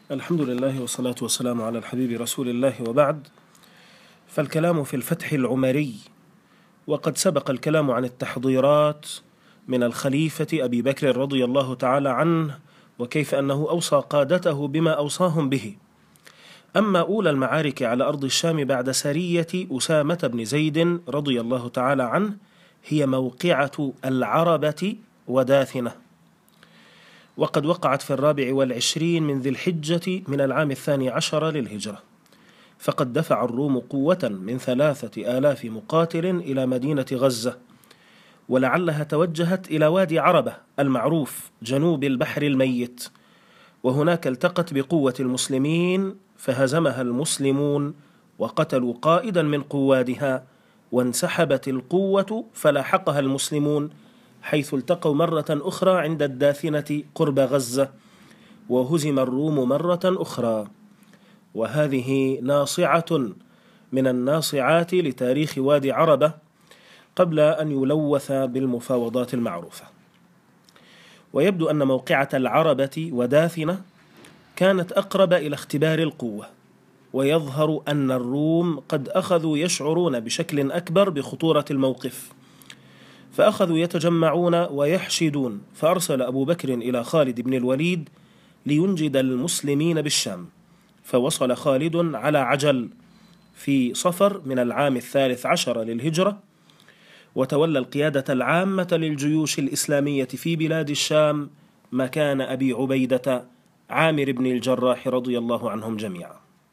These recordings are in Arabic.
الحمد لله والصلاة والسلام على الحبيب رسول الله، وبعد. فالكلام في الفتح العمري، وقد سبق الكلام عن التحضيرات من الخليفة أبي بكر رضي الله تعالى عنه، وكيف أنه أوصى قادته بما أوصاهم به. أما أولى المعارك على أرض الشام بعد سرية أسامة بن زيد رضي الله تعالى عنه هي موقعة العربة وداثنة، وقد وقعت في 24 من ذي الحجة من العام 12 للهجرة. فقد دفع الروم قوة من 3000 مقاتل إلى مدينة غزة، ولعلها توجهت إلى وادي عربة المعروف جنوب البحر الميت، وهناك التقت بقوة المسلمين فهزمها المسلمون وقتلوا قائدا من قوادها، وانسحبت القوة فلاحقها المسلمون، حيث التقوا مرة أخرى عند الداثنة قرب غزة، وهزم الروم مرة أخرى. وهذه ناصعة من الناصعات لتاريخ وادي عربة قبل أن يلوث بالمفاوضات المعروفة. ويبدو أن موقعة العربة وداثنة كانت أقرب إلى اختبار القوة، ويظهر أن الروم قد أخذوا يشعرون بشكل أكبر بخطورة الموقف، فأخذوا يتجمعون ويحشدون. فأرسل أبو بكر إلى خالد بن الوليد لينجد المسلمين بالشام، فوصل خالد على عجل في صفر من العام 13 للهجرة، وتولى القيادة العامة للجيوش الإسلامية في بلاد الشام مكان أبي عبيدة عامر بن الجراح رضي الله عنهم جميعا.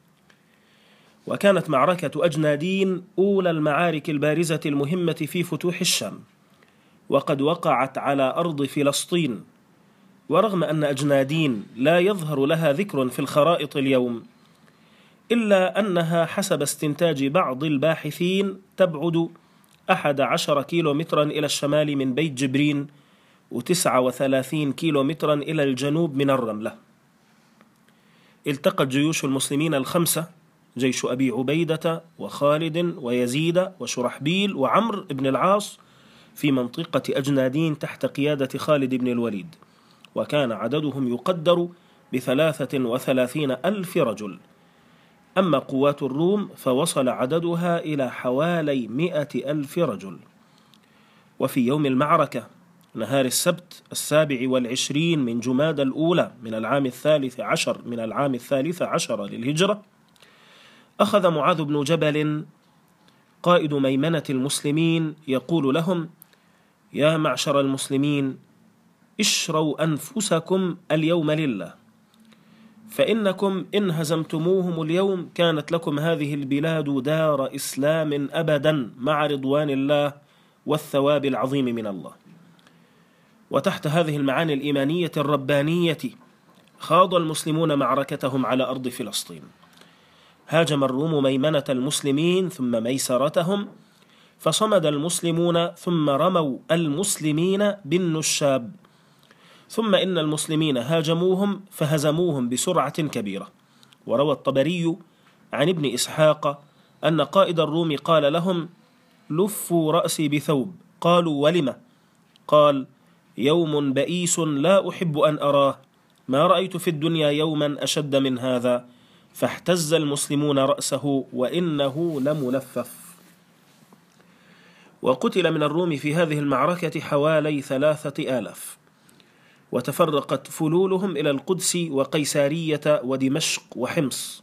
وكانت معركة أجنادين أولى المعارك البارزة المهمة في فتوح الشام، وقد وقعت على أرض فلسطين. ورغم أن أجنادين لا يظهر لها ذكر في الخرائط اليوم، إلا أنها حسب استنتاج بعض الباحثين تبعد 11 كيلومترا إلى الشمال من بيت جبرين، و39 كيلومترا إلى الجنوب من الرملة. التقت جيوش المسلمين الخمسة، جيش أبي عبيدة وخالد ويزيد وشرحبيل وعمر بن العاص، في منطقة أجنادين تحت قيادة خالد بن الوليد، وكان عددهم يقدر ب33,000 رجل. أما قوات الروم فوصل عددها إلى حوالي 100,000 رجل. وفي يوم المعركة نهار السبت 27 من جمادى الأولى من العام 13 للهجرة، أخذ معاذ بن جبل قائد ميمنة المسلمين يقول لهم: يا معشر المسلمين، اشروا أنفسكم اليوم لله، فإنكم إن هزمتموهم اليوم كانت لكم هذه البلاد دار إسلام أبدا مع رضوان الله والثواب العظيم من الله. وتحت هذه المعاني الإيمانية الربانية خاض المسلمون معركتهم على أرض فلسطين. هاجم الروم ميمنة المسلمين ثم ميسرتهم، فصمد المسلمون ثم رموا المسلمين بالنشاب، ثم إن المسلمين هاجموهم فهزموهم بسرعة كبيرة. وروى الطبري عن ابن إسحاق أن قائد الروم قال لهم: لفوا رأسي بثوب. قالوا: ولم؟ قال: يوم بئيس لا أحب أن أراه، ما رأيت في الدنيا يوما أشد من هذا. فاحتز المسلمون رأسه وإنه لملفف. وقتل من الروم في هذه المعركة حوالي 3,000، وتفرقت فلولهم إلى القدس وقيسارية ودمشق وحمص.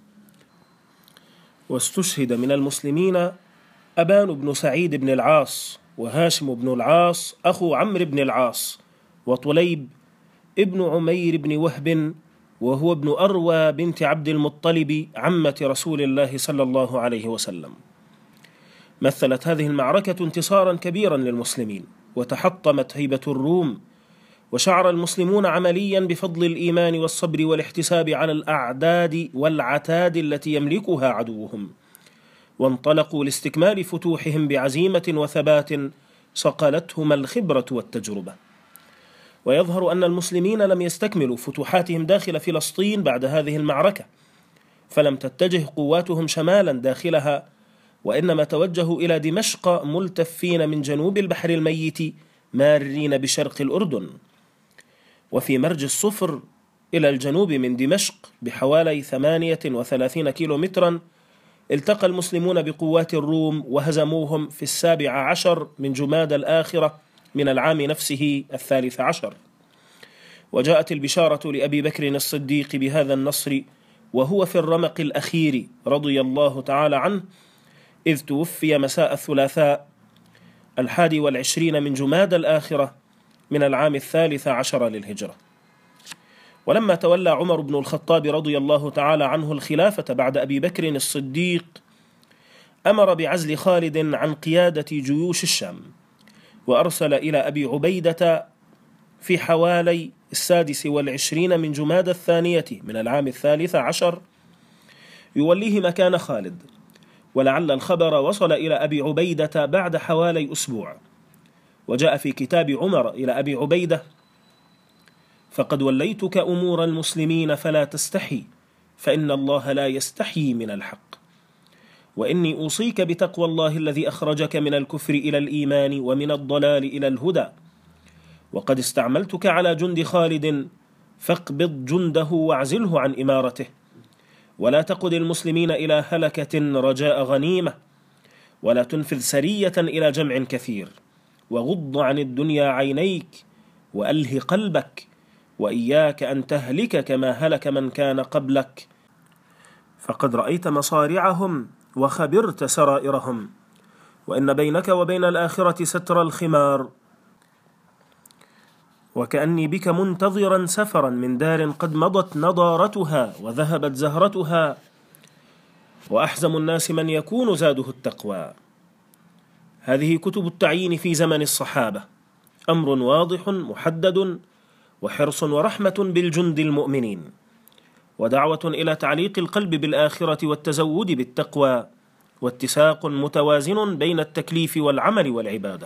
واستشهد من المسلمين أبان بن سعيد بن العاص، وهاشم بن العاص أخو عمرو بن العاص، وطليب ابن عمير بن وهب، وهو ابن أروى بنت عبد المطلب عمة رسول الله صلى الله عليه وسلم. مثلت هذه المعركة انتصارا كبيرا للمسلمين، وتحطمت هيبة الروم، وشعر المسلمون عمليا بفضل الإيمان والصبر والاحتساب على الأعداد والعتاد التي يملكها عدوهم، وانطلقوا لاستكمال فتوحهم بعزيمة وثبات صقلتهما الخبرة والتجربة. ويظهر أن المسلمين لم يستكملوا فتوحاتهم داخل فلسطين بعد هذه المعركة، فلم تتجه قواتهم شمالا داخلها، وإنما توجهوا إلى دمشق ملتفين من جنوب البحر الميت مارين بشرق الأردن. وفي مرج الصفر إلى الجنوب من دمشق بحوالي 38 كيلومترا، التقى المسلمون بقوات الروم وهزموهم في 17 من جمادى الآخرة من العام نفسه 13. وجاءت البشارة لأبي بكر الصديق بهذا النصر وهو في الرمق الأخير رضي الله تعالى عنه، إذ توفي مساء الثلاثاء 21 من جمادى الآخرة من العام 13 للهجرة. ولما تولى عمر بن الخطاب رضي الله تعالى عنه الخلافة بعد أبي بكر الصديق، أمر بعزل خالد عن قيادة جيوش الشام، وأرسل إلى أبي عبيدة في حوالي 26 من جمادى الثانية من العام 13 يوليه مكان خالد. ولعل الخبر وصل إلى أبي عبيدة بعد حوالي أسبوع، وجاء في كتاب عمر إلى أبي عبيدة: فقد وليتك أمور المسلمين فلا تستحي، فإن الله لا يستحيي من الحق، وإني أوصيك بتقوى الله الذي أخرجك من الكفر إلى الإيمان ومن الضلال إلى الهدى، وقد استعملتك على جند خالد، فاقبض جنده واعزله عن إمارته، ولا تقد المسلمين إلى هلكة رجاء غنيمة، ولا تنفذ سرية إلى جمع كثير، وغض عن الدنيا عينيك وأله قلبك، وإياك أن تهلك كما هلك من كان قبلك، فقد رأيت مصارعهم وخبرت سرائرهم، وإن بينك وبين الآخرة ستر الخمار، وكأني بك منتظرا سفرا من دار قد مضت نضارتها وذهبت زهرتها، وأحزم الناس من يكون زاده التقوى. هذه كتب التعيين في زمن الصحابة، أمر واضح محدد، وحرص ورحمة بالجند المؤمنين، ودعوة إلى تعليق القلب بالآخرة والتزود بالتقوى، واتساق متوازن بين التكليف والعمل والعبادة.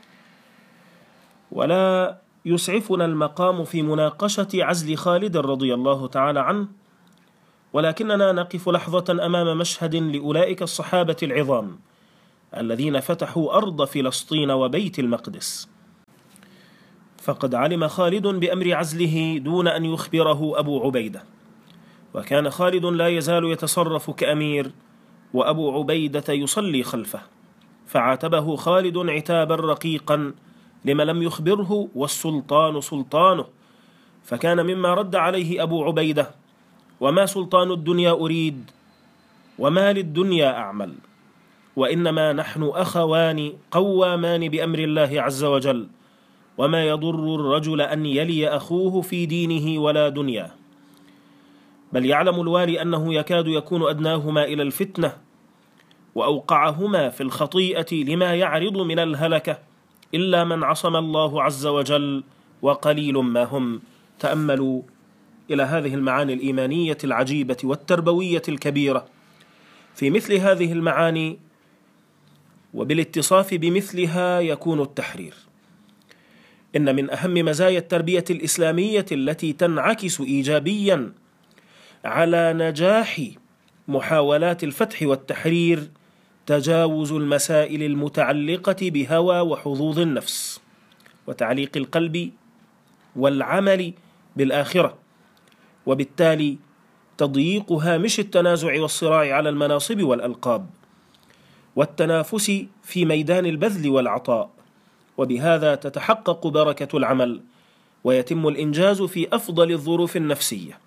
ولا يسعفنا المقام في مناقشة عزل خالد رضي الله تعالى عنه، ولكننا نقف لحظة أمام مشهد لأولئك الصحابة العظام الذين فتحوا أرض فلسطين وبيت المقدس. فقد علم خالد بأمر عزله دون أن يخبره أبو عبيدة، وكان خالد لا يزال يتصرف كأمير، وأبو عبيدة يصلي خلفه، فعاتبه خالد عتابا رقيقا لما لم يخبره، والسلطان سلطانه. فكان مما رد عليه أبو عبيدة: وما سلطان الدنيا أريد، وما للدنيا أعمل، وإنما نحن أخوان قوامان بأمر الله عز وجل، وما يضر الرجل أن يلي أخوه في دينه ولا دنياه، بل يعلم الوالي أنه يكاد يكون أدناهما إلى الفتنة، وأوقعهما في الخطيئة لما يعرض من الهلكة، إلا من عصم الله عز وجل، وقليل ما هم. تأملوا إلى هذه المعاني الإيمانية العجيبة والتربوية الكبيرة في مثل هذه المعاني، وبالاتصاف بمثلها يكون التحرير. إن من أهم مزايا التربية الإسلامية التي تنعكس إيجابيا على نجاح محاولات الفتح والتحرير تجاوز المسائل المتعلقة بهوى وحظوظ النفس، وتعليق القلب والعمل بالآخرة، وبالتالي تضييق هامش التنازع والصراع على المناصب والألقاب، والتنافس في ميدان البذل والعطاء، وبهذا تتحقق بركة العمل، ويتم الإنجاز في أفضل الظروف النفسية.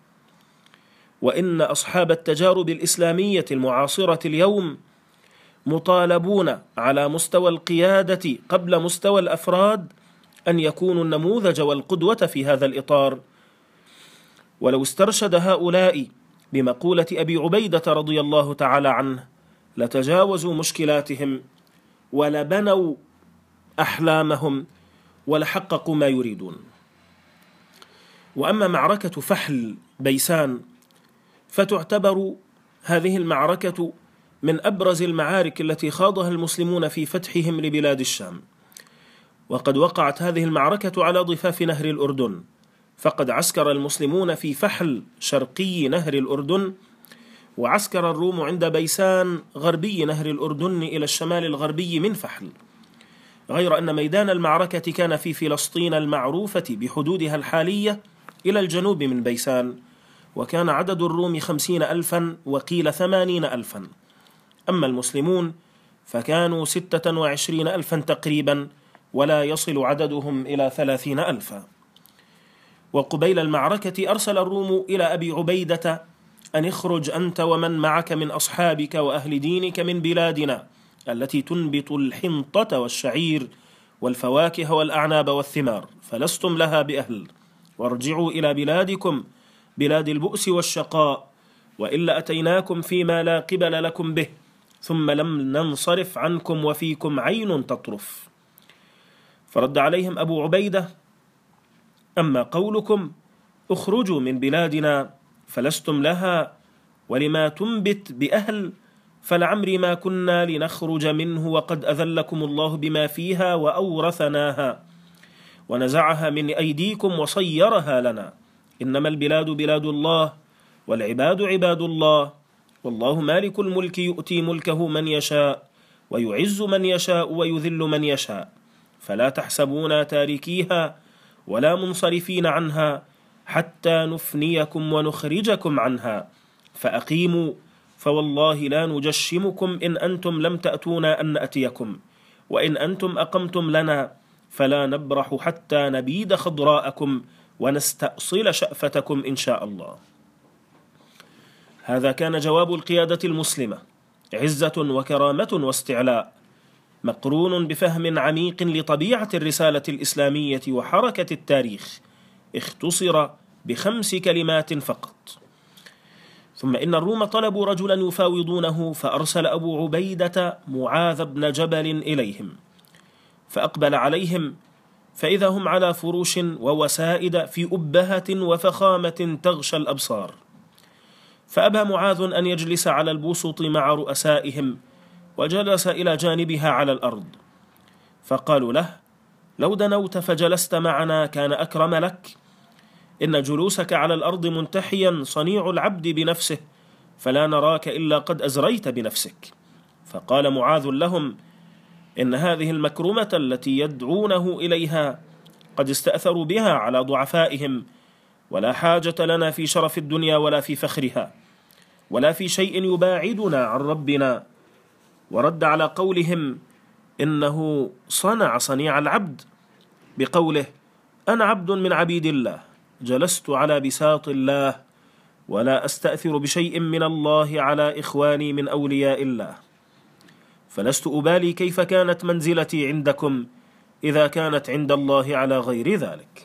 وإن أصحاب التجارب الإسلامية المعاصرة اليوم مطالبون على مستوى القيادة قبل مستوى الأفراد أن يكونوا النموذج والقدوة في هذا الإطار. ولو استرشد هؤلاء بمقولة أبي عبيدة رضي الله تعالى عنه لتجاوزوا مشكلاتهم، ولبنوا أحلامهم، ولحققوا ما يريدون. وأما معركة فحل بيسان فتعتبر هذه المعركة من أبرز المعارك التي خاضها المسلمون في فتحهم لبلاد الشام. وقد وقعت هذه المعركة على ضفاف نهر الأردن، فقد عسكر المسلمون في فحل شرقي نهر الأردن، وعسكر الروم عند بيسان غربي نهر الأردن إلى الشمال الغربي من فحل، غير أن ميدان المعركة كان في فلسطين المعروفة بحدودها الحالية إلى الجنوب من بيسان، وكان عدد الروم 50,000 وقيل 80,000. أما المسلمون فكانوا 26,000 تقريبا، ولا يصل عددهم إلى 30,000. وقبيل المعركة أرسل الروم إلى أبي عبيدة أن اخرج أنت ومن معك من أصحابك وأهل دينك من بلادنا التي تنبت الحنطة والشعير والفواكه والأعناب والثمار، فلستم لها بأهل، وارجعوا إلى بلادكم بلاد البؤس والشقاء، وإلا أتيناكم فيما لا قبل لكم به، ثم لم ننصرف عنكم وفيكم عين تطرف. فرد عليهم أبو عبيدة: أما قولكم اخرجوا من بلادنا فلستم لها ولما تنبت بأهل، فلعمري ما كنا لنخرج منه وقد أذلكم الله بما فيها وأورثناها ونزعها من أيديكم وصيرها لنا، إنما البلاد بلاد الله والعباد عباد الله، والله مالك الملك يؤتي ملكه من يشاء ويعز من يشاء ويذل من يشاء، فلا تحسبونا تاركيها ولا منصرفين عنها حتى نفنيكم ونخرجكم عنها، فأقيموا فوالله لا نجشمكم إن أنتم لم تأتونا أن نأتيكم، وإن أنتم أقمتم لنا فلا نبرح حتى نبيد خضراءكم ونستأصل شأفتكم إن شاء الله. هذا كان جواب القيادة المسلمة، عزة وكرامة واستعلاء، مقرون بفهم عميق لطبيعة الرسالة الإسلامية وحركة التاريخ، اختصر ب5 كلمات فقط. ثم إن الروم طلبوا رجلا يفاوضونه، فأرسل أبو عبيدة معاذ بن جبل إليهم، فأقبل عليهم فإذا هم على فروش ووسائد في أبهة وفخامة تغشى الأبصار، فأبى معاذ أن يجلس على البسط مع رؤسائهم، وجلس إلى جانبها على الأرض، فقالوا له: لو دنوت فجلست معنا كان أكرم لك، إن جلوسك على الأرض منتحيا صنيع العبد بنفسه، فلا نراك إلا قد أزريت بنفسك. فقال معاذ لهم: إن هذه المكرمة التي يدعونه إليها قد استأثروا بها على ضعفائهم، ولا حاجة لنا في شرف الدنيا ولا في فخرها ولا في شيء يباعدنا عن ربنا. ورد على قولهم إنه صنع صنيع العبد بقوله: أنا عبد من عبيد الله، جلست على بساط الله، ولا أستأثر بشيء من الله على إخواني من أولياء الله، فلست أبالي كيف كانت منزلتي عندكم إذا كانت عند الله على غير ذلك.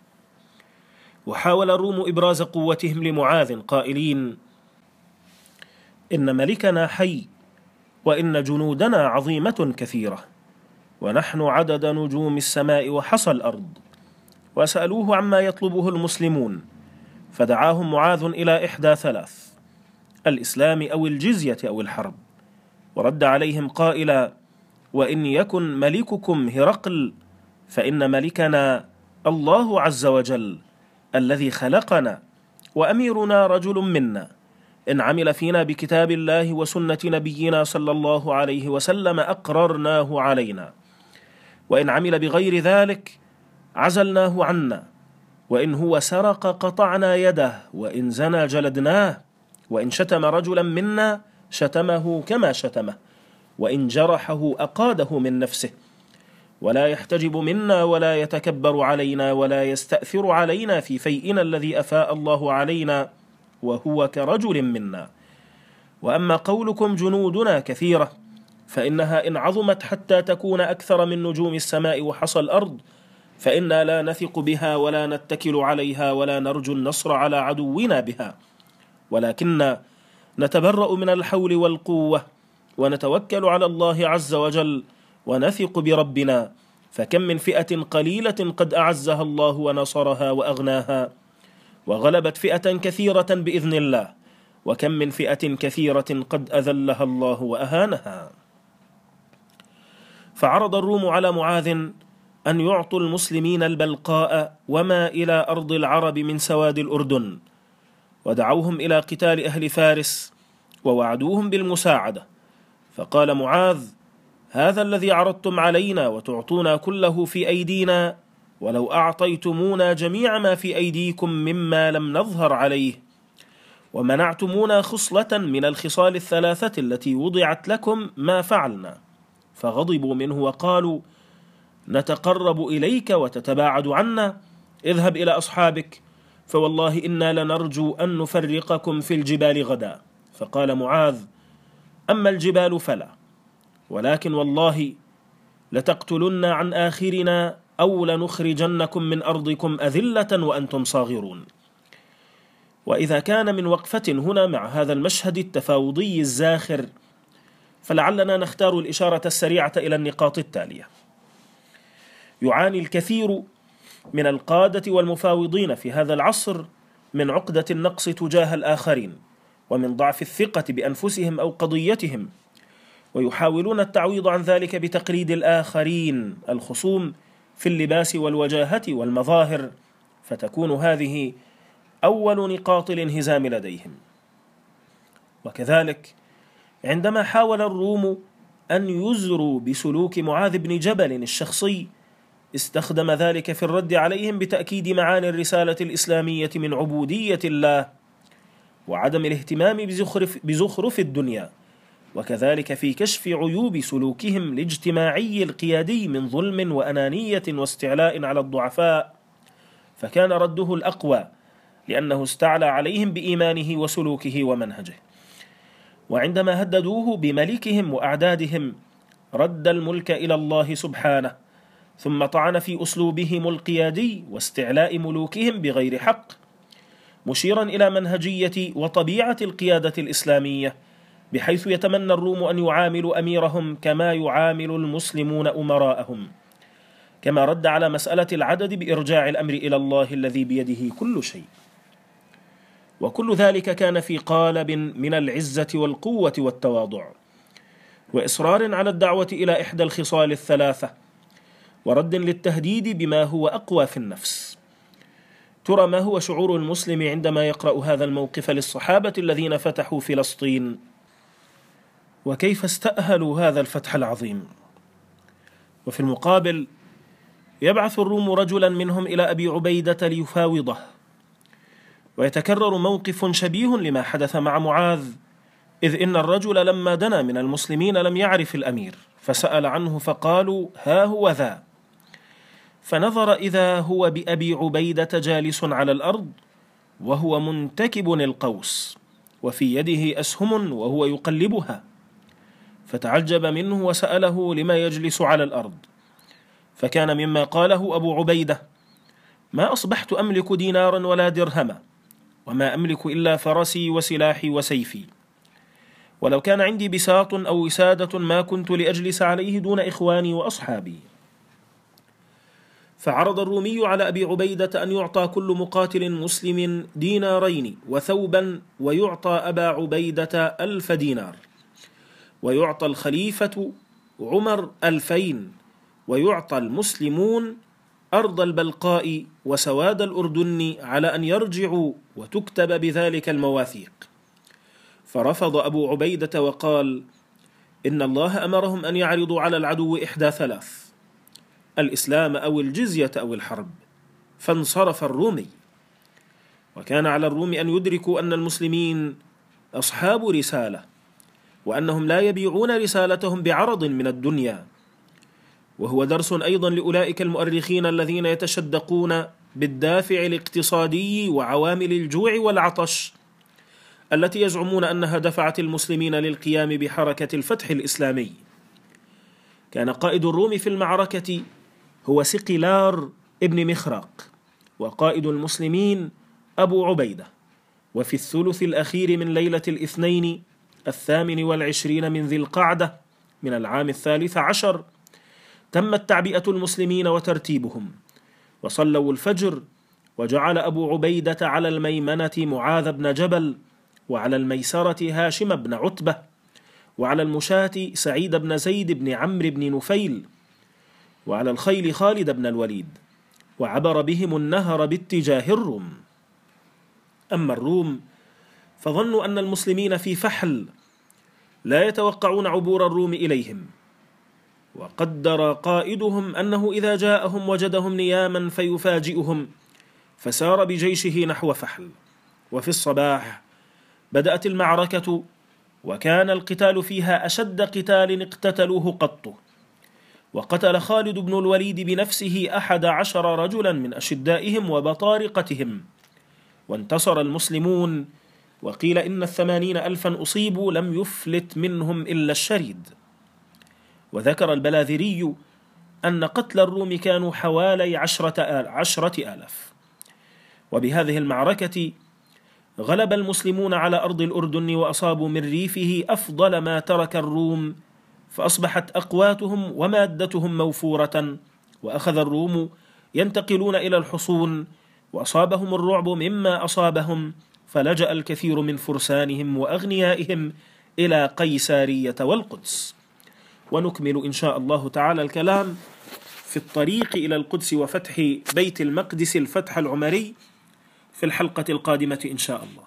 وحاول الروم إبراز قوتهم لمعاذ قائلين: إن ملكنا حي، وإن جنودنا عظيمة كثيرة، ونحن عدد نجوم السماء وحصى الأرض. وسألوه عما يطلبه المسلمون، فدعاهم معاذ إلى إحدى 3: الإسلام أو الجزية أو الحرب. ورد عليهم قائلا: وإن يكن ملككم هرقل فإن ملكنا الله عز وجل الذي خلقنا، وأميرنا رجل منا، إن عمل فينا بكتاب الله وسنة نبينا صلى الله عليه وسلم أقررناه علينا، وإن عمل بغير ذلك عزلناه عنا، وإن هو سرق قطعنا يده، وإن زنى جلدناه، وإن شتم رجلا منا شتمه كما شتمه، وإن جرحه أقاده من نفسه، ولا يحتجب منا ولا يتكبر علينا ولا يستأثر علينا في فيئنا الذي أفاء الله علينا، وهو كرجل منا. وأما قولكم جنودنا كثيرة، فإنها إن عظمت حتى تكون أكثر من نجوم السماء وحصى الأرض، فإنا لا نثق بها ولا نتكل عليها ولا نرجو النصر على عدونا بها، ولكن نتبرأ من الحول والقوة، ونتوكل على الله عز وجل، ونثق بربنا، فكم من فئة قليلة قد أعزها الله ونصرها وأغناها، وغلبت فئة كثيرة بإذن الله، وكم من فئة كثيرة قد أذلها الله وأهانها. فعرض الروم على معاذ أن يعطوا المسلمين البلقاء وما إلى أرض العرب من سواد الأردن، ودعوهم إلى قتال أهل فارس، ووعدوهم بالمساعدة. فقال معاذ: هذا الذي عرضتم علينا وتعطونا كله في أيدينا ولو أعطيتمونا جميع ما في أيديكم مما لم نظهر عليه، ومنعتمونا خصلة من الخصال الثلاثة التي وضعت لكم، ما فعلنا. فغضبوا منه وقالوا: نتقرب إليك وتتباعد عنا، اذهب إلى أصحابك، فوالله إنا لنرجو أن نفرقكم في الجبال غدا. فقال معاذ: أما الجبال فلا، ولكن والله لتقتلن عن آخرنا أو لنخرجنكم من أرضكم أذلة وأنتم صاغرون. وإذا كان من وقفة هنا مع هذا المشهد التفاوضي الزاخر، فلعلنا نختار الإشارة السريعة إلى النقاط التالية. يعاني الكثير من القادة والمفاوضين في هذا العصر من عقدة النقص تجاه الآخرين، ومن ضعف الثقة بأنفسهم أو قضيتهم، ويحاولون التعويض عن ذلك بتقليد الآخرين الخصوم في اللباس والوجاهة والمظاهر، فتكون هذه أول نقاط الانهزام لديهم. وكذلك عندما حاول الروم أن يزروا بسلوك معاذ بن جبل الشخصي، استخدم ذلك في الرد عليهم بتأكيد معاني الرسالة الإسلامية من عبودية الله وعدم الاهتمام بزخرف الدنيا، وكذلك في كشف عيوب سلوكهم الاجتماعي القيادي من ظلم وأنانية واستعلاء على الضعفاء، فكان رده الأقوى لأنه استعلى عليهم بإيمانه وسلوكه ومنهجه. وعندما هددوه بملكهم وأعدادهم، رد الملك إلى الله سبحانه، ثم طعن في أسلوبهم القيادي واستعلاء ملوكهم بغير حق، مشيرا إلى منهجية وطبيعة القيادة الإسلامية، بحيث يتمنى الروم أن يعاملوا أميرهم كما يعامل المسلمون أمراءهم، كما رد على مسألة العدد بإرجاع الأمر إلى الله الذي بيده كل شيء. وكل ذلك كان في قالب من العزة والقوة والتواضع، وإصرار على الدعوة إلى إحدى الخصال الثلاثة، ورد للتهديد بما هو أقوى في النفس. ترى ما هو شعور المسلم عندما يقرأ هذا الموقف للصحابة الذين فتحوا فلسطين، وكيف استأهلوا هذا الفتح العظيم؟ وفي المقابل يبعث الروم رجلا منهم إلى أبي عبيدة ليفاوضه، ويتكرر موقف شبيه لما حدث مع معاذ، إذ إن الرجل لما دنا من المسلمين لم يعرف الأمير، فسأل عنه فقالوا: ها هو ذا. فنظر إذا هو بأبي عبيدة جالس على الأرض وهو منتكب القوس، وفي يده أسهم وهو يقلبها، فتعجب منه وسأله لما يجلس على الأرض. فكان مما قاله أبو عبيدة: ما أصبحت أملك دينارا ولا درهما، وما أملك إلا فرسي وسلاحي وسيفي، ولو كان عندي بساط أو وسادة ما كنت لأجلس عليه دون إخواني وأصحابي. فعرض الرومي على أبي عبيدة أن يعطى كل مقاتل مسلم دينارين وثوبا، ويعطى أبا عبيدة 1000 دينار، ويعطى الخليفة عمر 2000، ويعطى المسلمون أرض البلقاء وسواد الأردن على أن يرجعوا، وتكتب بذلك المواثيق. فرفض أبو عبيدة وقال: إن الله أمرهم أن يعرضوا على العدو إحدى ثلاث: الإسلام أو الجزية أو الحرب. فانصرف الرومي. وكان على الروم أن يدركوا أن المسلمين أصحاب رسالة، وأنهم لا يبيعون رسالتهم بعرض من الدنيا. وهو درس أيضا لأولئك المؤرخين الذين يتشدقون بالدافع الاقتصادي وعوامل الجوع والعطش التي يزعمون أنها دفعت المسلمين للقيام بحركة الفتح الإسلامي. كان قائد الروم في المعركة هو سقلار ابن مخراق، وقائد المسلمين أبو عبيدة. وفي الثلث الأخير من ليلة الاثنين 28 من ذي القعدة من العام 13 تمت تعبئة المسلمين وترتيبهم، وصلوا الفجر، وجعل أبو عبيدة على الميمنة معاذ بن جبل، وعلى الميسرة هاشم بن عتبة، وعلى المشاة سعيد بن زيد بن عمرو بن نفيل، وعلى الخيل خالد بن الوليد، وعبر بهم النهر باتجاه الروم. أما الروم فظنوا أن المسلمين في فحل، لا يتوقعون عبور الروم إليهم، وقدر قائدهم أنه إذا جاءهم وجدهم نياما فيفاجئهم، فسار بجيشه نحو فحل. وفي الصباح بدأت المعركة، وكان القتال فيها أشد قتال اقتتلوه قط، وقتل خالد بن الوليد بنفسه 11 رجلا من أشدائهم وبطارقتهم، وانتصر المسلمون، وقيل إن 80,000 أصيبوا لم يفلت منهم إلا الشريد. وذكر البلاذري أن قتل الروم كانوا حوالي 10,000. وبهذه المعركة غلب المسلمون على أرض الأردن، وأصابوا من ريفه أفضل ما ترك الروم، فأصبحت أقواتهم ومادتهم موفورة، وأخذ الروم ينتقلون إلى الحصون، وأصابهم الرعب مما أصابهم، فلجأ الكثير من فرسانهم وأغنيائهم إلى قيسارية والقدس. ونكمل إن شاء الله تعالى الكلام في الطريق إلى القدس وفتح بيت المقدس الفتح العمري في الحلقة القادمة إن شاء الله.